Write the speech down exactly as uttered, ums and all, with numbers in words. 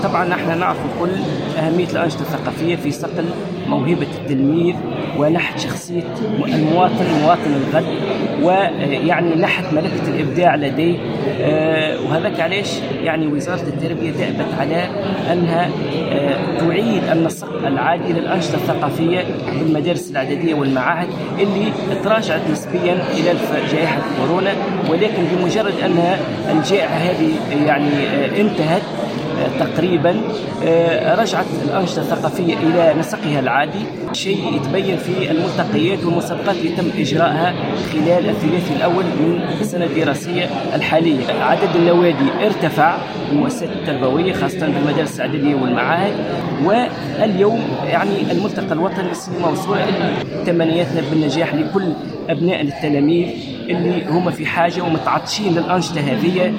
طبعا نحن نعرف كل أهمية الأنشطة الثقافية في صقل موهبة التلميذ ونحت شخصية المواطن مواطن الغد، ويعني نحت ملكة الإبداع لديه. وهذاك علاش يعني وزارة التربية دأبت على أنها تعيد النسق العادي للأنشطة الثقافية بالمدارس الإعدادية والمعاهد اللي تراجعت نسبيا إلى جائحة كورونا، ولكن بمجرد أن الجائحة هذه يعني انتهت تقريبا رجعت الأنشطة الثقافية إلى نسقها العادي، شيء يتبين في الملتقيات والمسابقات اللي تم إجراءها خلال الثلاثي الأول من السنة الدراسية الحالية. عدد النوادي ارتفع المؤسسات التربوية خاصة في المدارس الإعدادية والمعاهد، واليوم يعني الملتقى الوطني موصول تمنياتنا بالنجاح لكل أبناء التلاميذ اللي هم في حاجة ومتعطشين للأنشطة هذه